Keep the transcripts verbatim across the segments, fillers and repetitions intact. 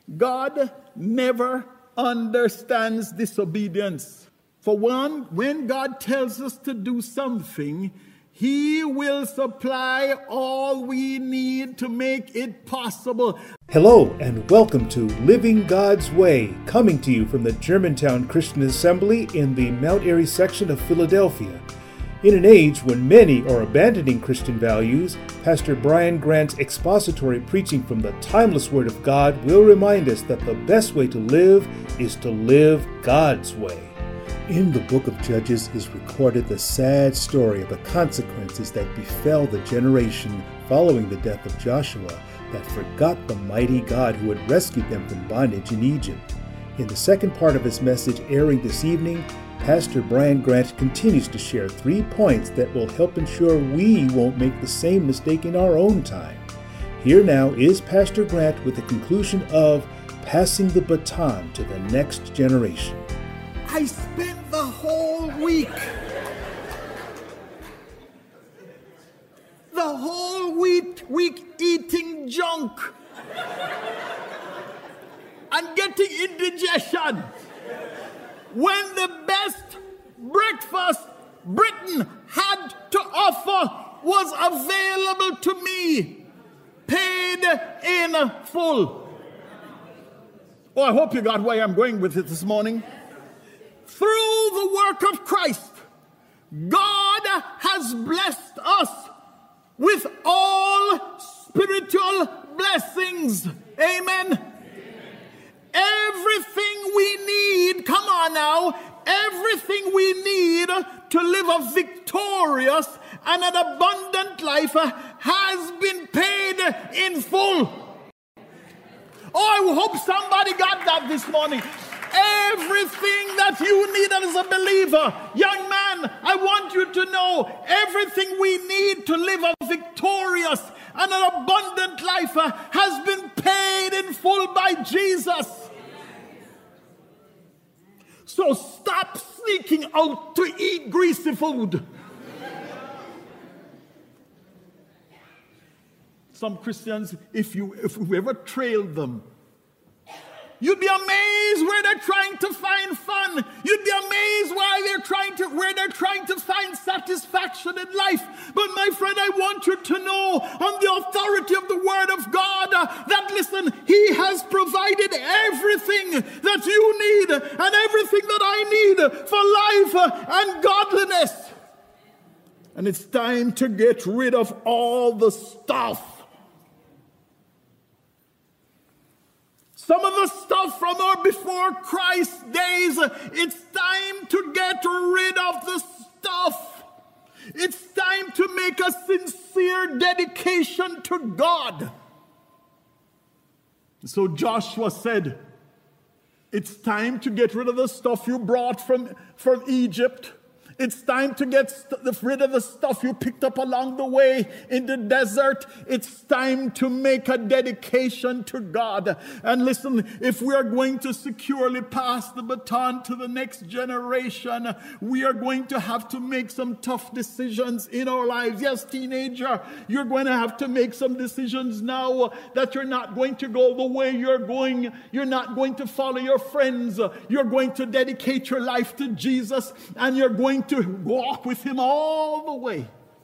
God never understands disobedience. For one, when God tells us to do something, He will supply all we need to make it possible. Hello and welcome to Living God's Way, coming to you from the Germantown Christian Assembly in the Mount Airy section of Philadelphia. In an age when many are abandoning Christian values, Pastor Brian Grant's expository preaching from the timeless Word of God will remind us that the best way to live is to live God's way. In the book of Judges is recorded the sad story of the consequences that befell the generation following the death of Joshua that forgot the mighty God who had rescued them from bondage in Egypt. In the second part of his message airing this evening, Pastor Brian Grant continues to share three points that will help ensure we won't make the same mistake in our own time. Here now is Pastor Grant with the conclusion of passing the baton to the next generation. I spent the whole week, the whole week, week eating junk and getting indigestion when the best breakfast Britain had to offer was available to me, paid in full. Oh, I hope you got where I'm going with it this morning. Through the work of Christ, God has blessed us with all spiritual blessings. Amen. Everything we need, come on now, everything we need to live a victorious and an abundant life has been paid in full. Oh, I hope somebody got that this morning. Everything that you need as a believer, young man, I want you to know everything we need to live a victorious and an abundant life has been paid in full by Jesus. So stop sneaking out to eat greasy food. Some Christians, if you if we ever trailed them, you'd be amazed where they're trying to find fun. You'd be amazed why they're trying to where they're trying to find satisfaction in life. But my friend, I want you to know on the authority of the Word of God uh, that listen, He has provided everything that you need and everything that I need for life uh, and godliness. And it's time to get rid of all the stuff. Some of the stuff from our before Christ days, it's time to get rid of the stuff. It's time to make a sincere dedication to God. So Joshua said, it's time to get rid of the stuff you brought from, from Egypt. It's time to get st- rid of the stuff you picked up along the way in the desert. It's time to make a dedication to God. And listen, if we are going to securely pass the baton to the next generation, we are going to have to make some tough decisions in our lives. Yes, teenager, you're going to have to make some decisions now that you're not going to go the way you're going. You're not going to follow your friends. You're going to dedicate your life to Jesus, and you're going to walk with Him all the way.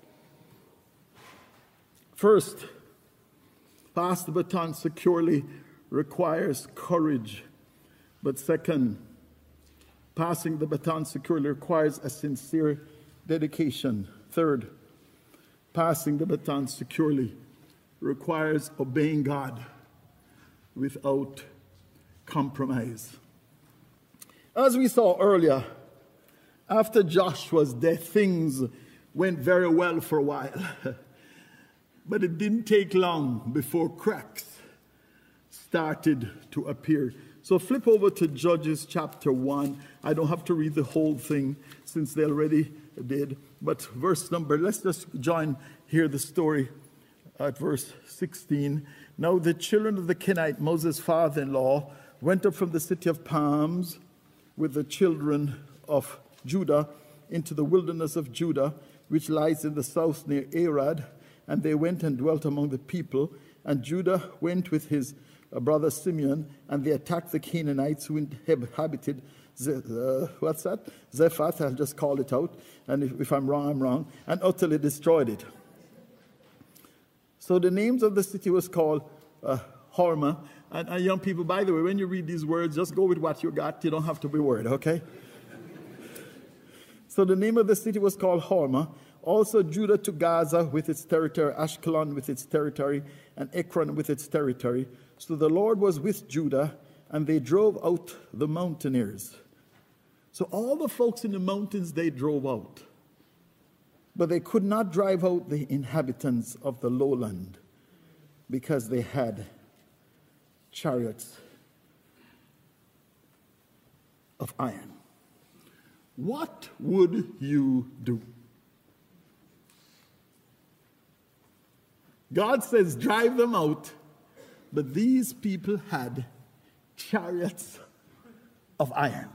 First, pass the baton securely requires courage. But second, passing the baton securely requires a sincere dedication. Third, passing the baton securely requires obeying God without compromise. As we saw earlier, after Joshua's death, things went very well for a while. But it didn't take long before cracks started to appear. So flip over to Judges chapter one. I don't have to read the whole thing since they already did. But verse number, let's just join here the story at verse sixteen. Now the children of the Kenite, Moses' father-in-law, went up from the city of Palms with the children of Judah into the wilderness of Judah, which lies in the south near Arad, and they went and dwelt among the people. And Judah went with his uh, brother Simeon, and they attacked the Canaanites who inhabited, uh, what's that? Zephath, I'll just call it out, and if, if I'm wrong, I'm wrong, and utterly destroyed it. So the names of the city was called uh, Hormah. And, and young people, by the way, when you read these words, just go with what you got. You don't have to be worried, okay? So the name of the city was called Hormah. Also Judah to Gaza with its territory, Ashkelon with its territory, and Ekron with its territory. So the Lord was with Judah, and they drove out the mountaineers. So all the folks in the mountains, they drove out. But they could not drive out the inhabitants of the lowland because they had chariots of iron. What would you do? God says, drive them out, but these people had chariots of iron.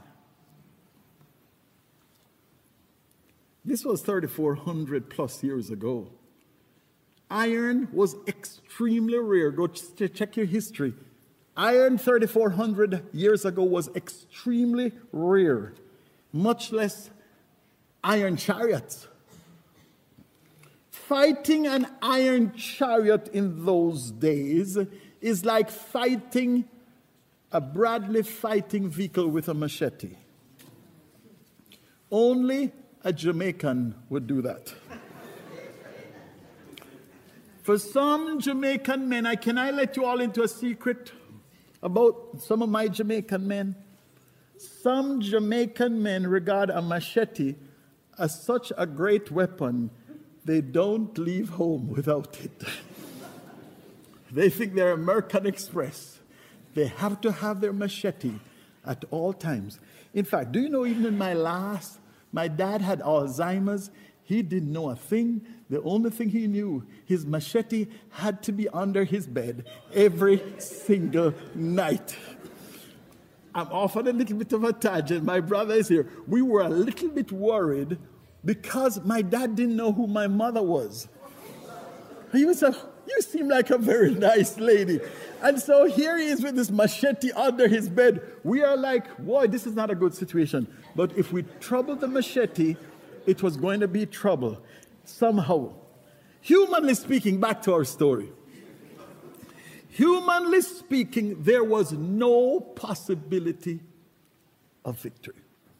This was thirty-four hundred plus years ago. Iron was extremely rare. Go ch- check your history. Iron thirty-four hundred years ago was extremely rare, much less iron chariots. Fighting an iron chariot in those days is like fighting a Bradley fighting vehicle with a machete. Only a Jamaican would do that. For some Jamaican men, I can I let you all into a secret about some of my Jamaican men? Some Jamaican men regard a machete as such a great weapon, they don't leave home without it. They think they're American Express. They have to have their machete at all times. In fact, do you know, even in my last, my dad had Alzheimer's. He didn't know a thing. The only thing he knew, his machete had to be under his bed every single night. I'm off on a little bit of a tangent. My brother is here. We were a little bit worried because my dad didn't know who my mother was. He was a, you seem like a very nice lady. And so here he is with this machete under his bed. We are like, boy, this is not a good situation. But if we trouble the machete, it was going to be trouble somehow. Humanly speaking, back to our story. Humanly speaking, there was no possibility of victory.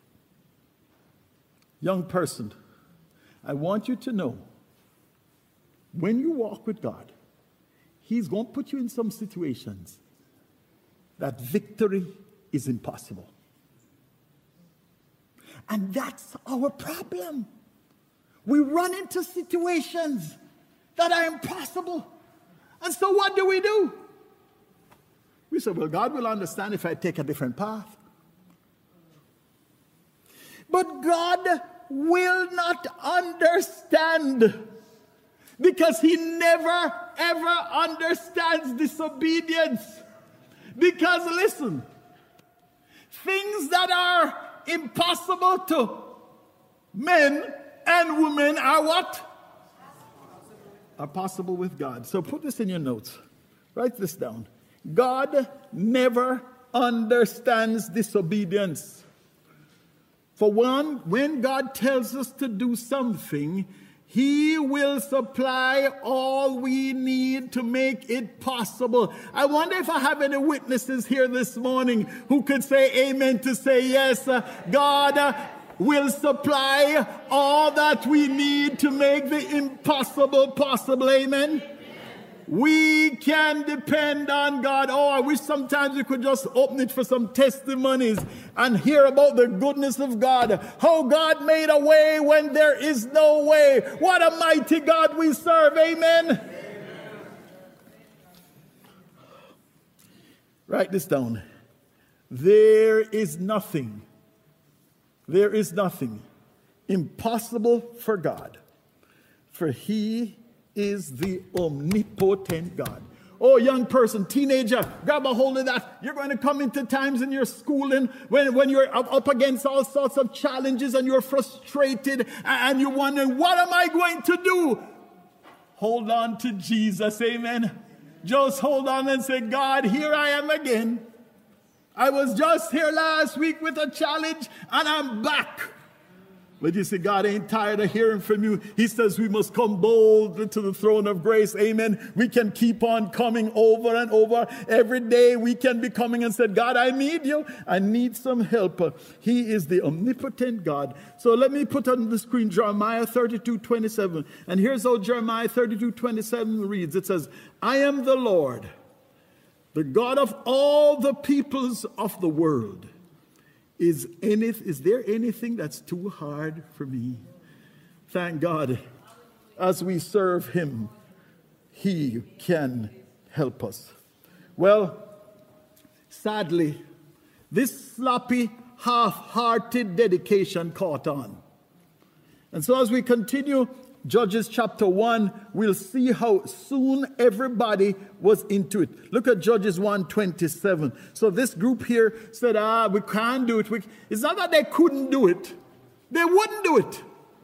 Young person, I want you to know, when you walk with God, He's going to put you in some situations that victory is impossible. And that's our problem. We run into situations that are impossible. And so what do we do? We say, well, God will understand if I take a different path. But God will not understand because He never, ever understands disobedience. Because, listen, things that are impossible to men and women are what? Are possible with God. So put this in your notes. Write this down. God never understands disobedience. For one, when God tells us to do something, He will supply all we need to make it possible. I wonder if I have any witnesses here this morning who could say amen to say yes, uh, God uh, will supply all that we need to make the impossible possible. Amen? We can depend on God. Oh, I wish sometimes we could just open it for some testimonies and hear about the goodness of God. How God made a way when there is no way. What a mighty God we serve. Amen? Amen. Write this down. There is nothing, there is nothing impossible for God, for He is the omnipotent God. Oh, young person, teenager, grab a hold of that. You're going to come into times in your schooling when, when you're up against all sorts of challenges and you're frustrated and you're wondering, what am I going to do? Hold on to Jesus, amen. Just hold on and say, God, here I am again. I was just here last week with a challenge, and I'm back. But you see, God ain't tired of hearing from you. He says we must come boldly to the throne of grace. Amen. We can keep on coming over and over. Every day we can be coming and say, God, I need you. I need some help. He is the omnipotent God. So let me put on the screen Jeremiah thirty-two twenty-seven. And here's how Jeremiah thirty-two twenty-seven reads. It says, I am the Lord, the God of all the peoples of the world. Is, any, is there anything that's too hard for me? Thank God, as we serve him, he can help us. Well, sadly, this sloppy, half-hearted dedication caught on. And so as we continue Judges chapter one, we'll see how soon everybody was into it. Look at Judges one twenty-seven. So this group here said, ah, we can't do it. We, it's not that they couldn't do it. They wouldn't do it.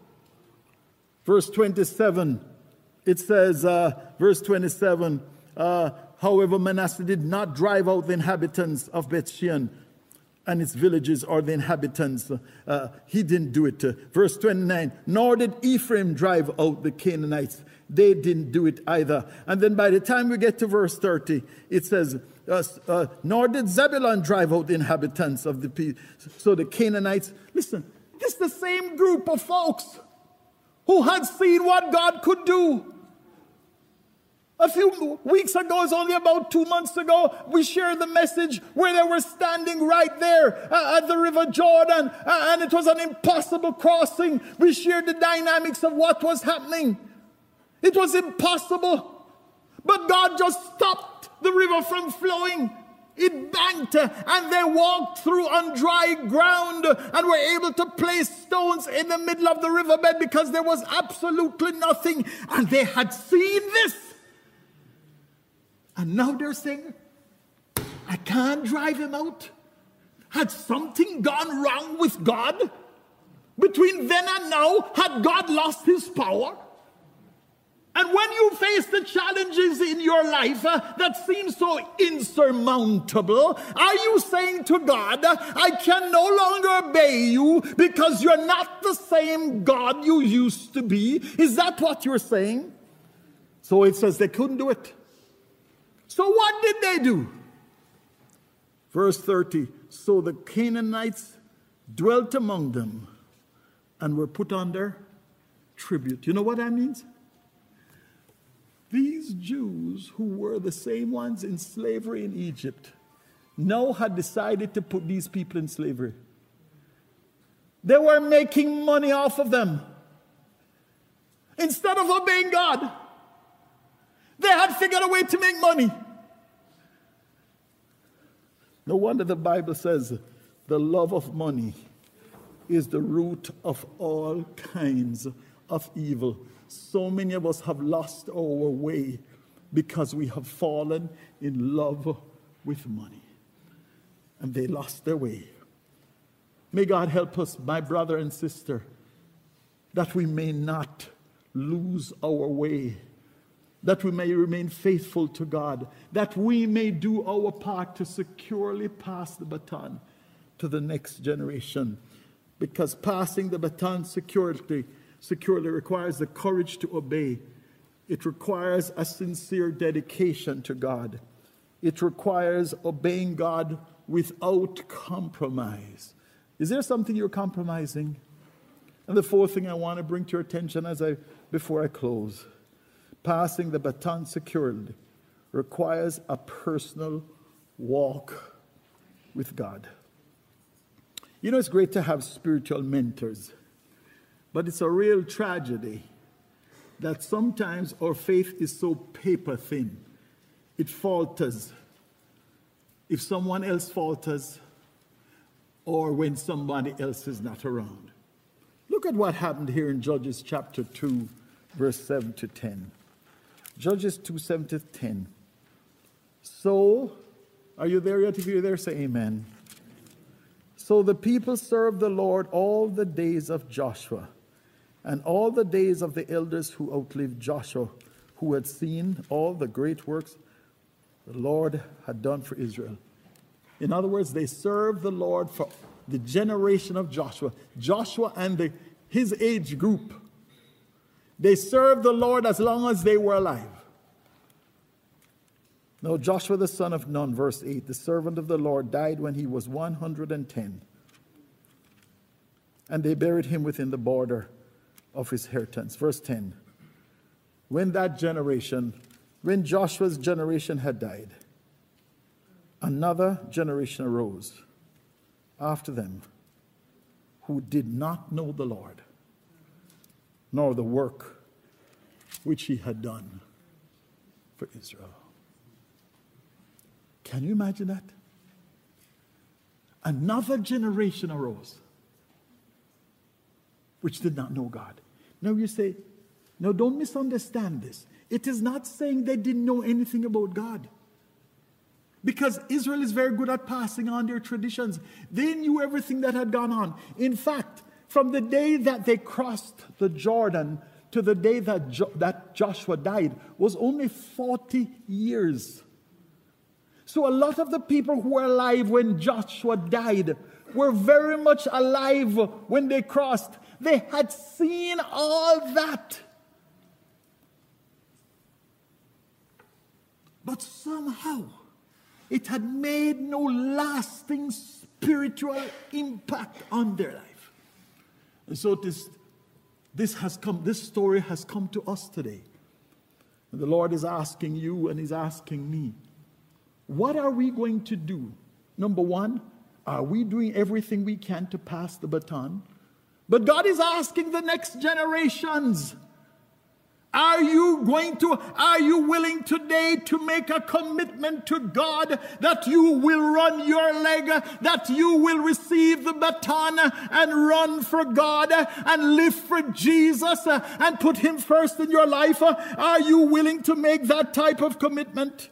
Verse twenty-seven, it says, uh, verse twenty-seven, uh, however, Manasseh did not drive out the inhabitants of Bethshean and its villages or the inhabitants. Uh, he didn't do it. Uh, verse twenty-nine, nor did Ephraim drive out the Canaanites. They didn't do it either. And then by the time we get to verse thirty, it says, uh, uh, nor did Zebulun drive out the inhabitants of the people. So the Canaanites, listen, this is the same group of folks who had seen what God could do. A few weeks ago, it's only about two months ago, we shared the message where they were standing right there uh, at the River Jordan, uh, and it was an impossible crossing. We shared the dynamics of what was happening. It was impossible, but God just stopped the river from flowing. It banked, uh, and they walked through on dry ground, uh, and were able to place stones in the middle of the riverbed because there was absolutely nothing, and they had seen this. And now they're saying, I can't drive him out. Had something gone wrong with God? Between then and now, had God lost his power? And when you face the challenges in your life uh, that seem so insurmountable, are you saying to God, I can no longer obey you because you're not the same God you used to be? Is that what you're saying? So it says they couldn't do it. So what did they do? Verse thirty, so the Canaanites dwelt among them and were put under tribute. You know what that means? These Jews who were the same ones in slavery in Egypt now had decided to put these people in slavery. They were making money off of them. Instead of obeying God, they had figured a way to make money. No wonder the Bible says the love of money is the root of all kinds of evil. So many of us have lost our way because we have fallen in love with money. And they lost their way. May God help us, my brother and sister, that we may not lose our way, that we may remain faithful to God, that we may do our part to securely pass the baton to the next generation. Because passing the baton securely, securely requires the courage to obey. It requires a sincere dedication to God. It requires obeying God without compromise. Is there something you're compromising? And the fourth thing I want to bring to your attention as I before I close. Passing the baton securely requires a personal walk with God. You know, it's great to have spiritual mentors, but it's a real tragedy that sometimes our faith is so paper thin. It falters if someone else falters or when somebody else is not around. Look at what happened here in Judges chapter two, verse seven to ten. Judges two, seven to ten. So, are you there yet? If you're there, say amen. So the people served the Lord all the days of Joshua, and all the days of the elders who outlived Joshua, who had seen all the great works the Lord had done for Israel. In other words, they served the Lord for the generation of Joshua. Joshua and the, his age group. They served the Lord as long as they were alive. Now Joshua the son of Nun, verse eight, the servant of the Lord, died when he was one hundred ten. And they buried him within the border of his inheritance. Verse ten. When that generation, when Joshua's generation had died, another generation arose after them who did not know the Lord, nor the work which he had done for Israel. Can you imagine that? Another generation arose which did not know God. Now you say, no, don't misunderstand this. It is not saying they didn't know anything about God. Because Israel is very good at passing on their traditions. They knew everything that had gone on. In fact, from the day that they crossed the Jordan to the day that, jo- that Joshua died was only forty years. So a lot of the people who were alive when Joshua died were very much alive when they crossed. They had seen all that. But somehow, it had made no lasting spiritual impact on their life. And so this, this has come, this story has come to us today. And the Lord is asking you and He's asking me, what are we going to do? Number one, are we doing everything we can to pass the baton? But God is asking the next generations, are you going to, are you willing today to make a commitment to God that you will run your leg, that you will receive the baton and run for God and live for Jesus and put Him first in your life? Are you willing to make that type of commitment?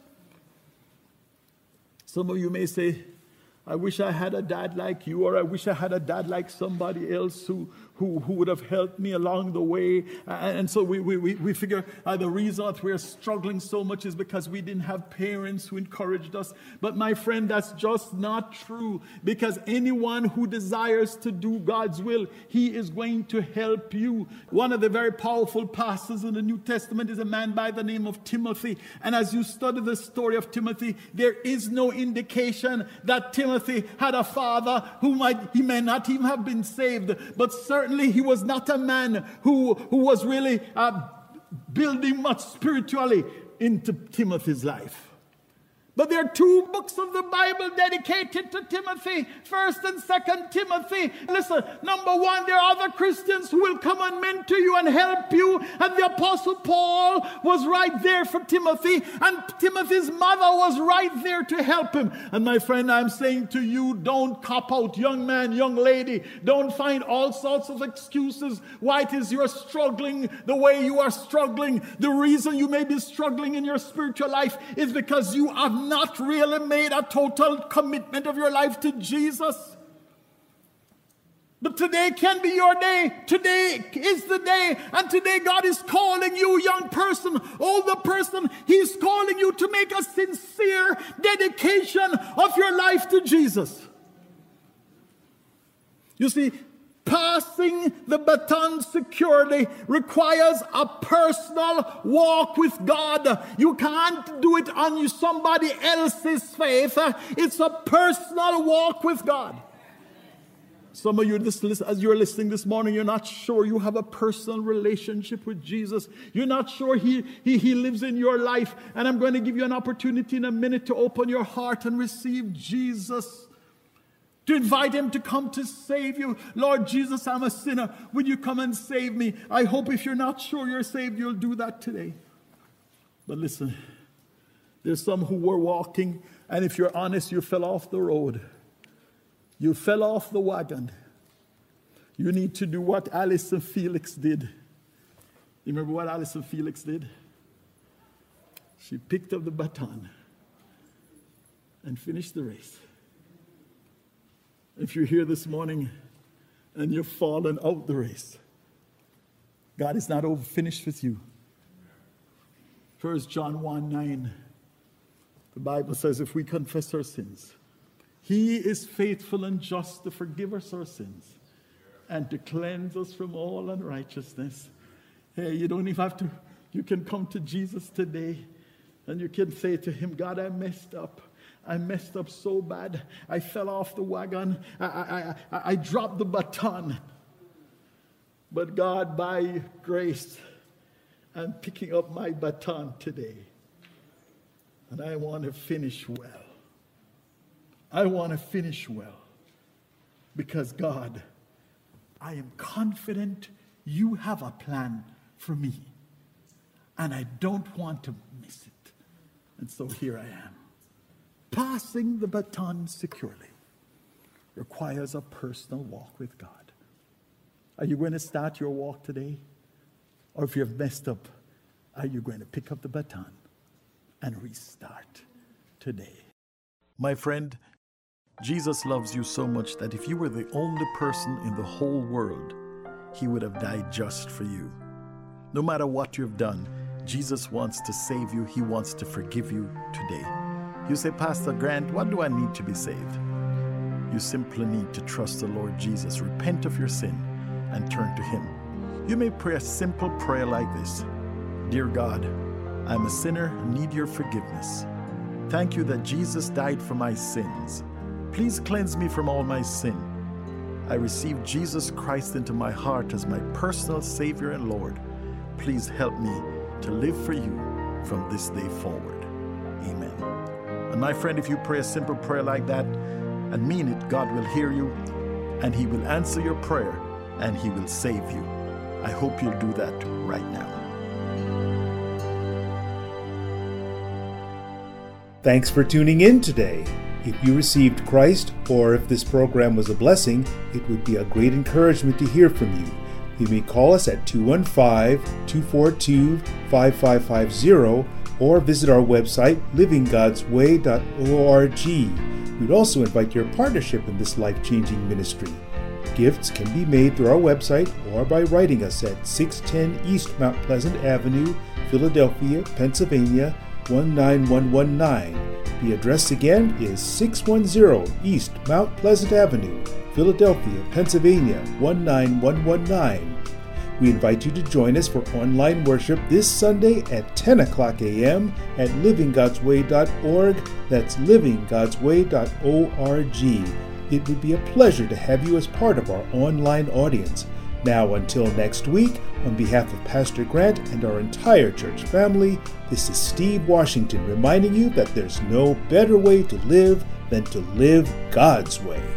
Some of you may say, I wish I had a dad like you, or I wish I had a dad like somebody else who, who, who would have helped me along the way. And, and so we, we, we figure uh, the reason that we're struggling so much is because we didn't have parents who encouraged us. But my friend, that's just not true. Because anyone who desires to do God's will, He is going to help you. One of the very powerful pastors in the New Testament is a man by the name of Timothy. And as you study the story of Timothy, there is no indication that Timothy had a father who might, he may not even have been saved, but certainly he was not a man who, who was really uh, building much spiritually into Timothy's life. But there are two books of the Bible dedicated to Timothy, First and Second Timothy. Listen, number one, there are other Christians who will come and mentor you and help you. And the Apostle Paul was right there for Timothy. And Timothy's mother was right there to help him. And my friend, I'm saying to you, don't cop out, young man, young lady. Don't find all sorts of excuses why it is you're struggling the way you are struggling. The reason you may be struggling in your spiritual life is because you have not really made a total commitment of your life to Jesus. But today can be your day. Today is the day. And today God is calling you, young person, older person. He's calling you to make a sincere dedication of your life to Jesus. You see, passing the baton securely requires a personal walk with God. You can't do it on somebody else's faith. It's a personal walk with God. Some of you, as you're listening this morning, you're not sure you have a personal relationship with Jesus. You're not sure he, he, he lives in your life. And I'm going to give you an opportunity in a minute to open your heart and receive Jesus. To invite Him to come to save you. Lord Jesus, I'm a sinner. Will you come and save me? I hope if you're not sure you're saved, you'll do that today. But listen, there's some who were walking, and if you're honest, you fell off the road. You fell off the wagon. You need to do what Alison Felix did. You remember what Alison Felix did? She picked up the baton and finished the race. If you're here this morning and you've fallen out the race, God is not over finished with you. First John one nine. The Bible says if we confess our sins, He is faithful and just to forgive us our sins and to cleanse us from all unrighteousness. Hey, you don't even have to, you can come to Jesus today and you can say to Him, God, I messed up. I messed up so bad. I fell off the wagon. I, I, I, I dropped the baton. But God, by grace, I'm picking up my baton today. And I want to finish well. I want to finish well. Because God, I am confident you have a plan for me. And I don't want to miss it. And so here I am. Passing the baton securely requires a personal walk with God. Are you going to start your walk today? Or if you've messed up, are you going to pick up the baton and restart today? My friend, Jesus loves you so much that if you were the only person in the whole world, He would have died just for you. No matter what you've done, Jesus wants to save you. He wants to forgive you today. You say, Pastor Grant, what do I need to be saved? You simply need to trust the Lord Jesus, repent of your sin, and turn to Him. You may pray a simple prayer like this. Dear God, I'm a sinner and need your forgiveness. Thank you that Jesus died for my sins. Please cleanse me from all my sin. I receive Jesus Christ into my heart as my personal Savior and Lord. Please help me to live for you from this day forward. Amen. And my friend, if you pray a simple prayer like that and mean it, God will hear you and He will answer your prayer and He will save you. I hope you'll do that right now. Thanks for tuning in today. If you received Christ, or if this program was a blessing, it would be a great encouragement to hear from you. You may call us at two one five, two four two, five five five zero or visit our website, living gods way dot org. We'd also invite your partnership in this life-changing ministry. Gifts can be made through our website or by writing us at six ten East Mount Pleasant Avenue, Philadelphia, Pennsylvania, one nine one one nine. The address again is six one zero East Mount Pleasant Avenue, Philadelphia, Pennsylvania, one nine one one nine. We invite you to join us for online worship this Sunday at ten o'clock a.m. at living gods way dot org. That's living gods way dot org. It would be a pleasure to have you as part of our online audience. Now, until next week, on behalf of Pastor Grant and our entire church family, this is Steve Washington reminding you that there's no better way to live than to live God's way.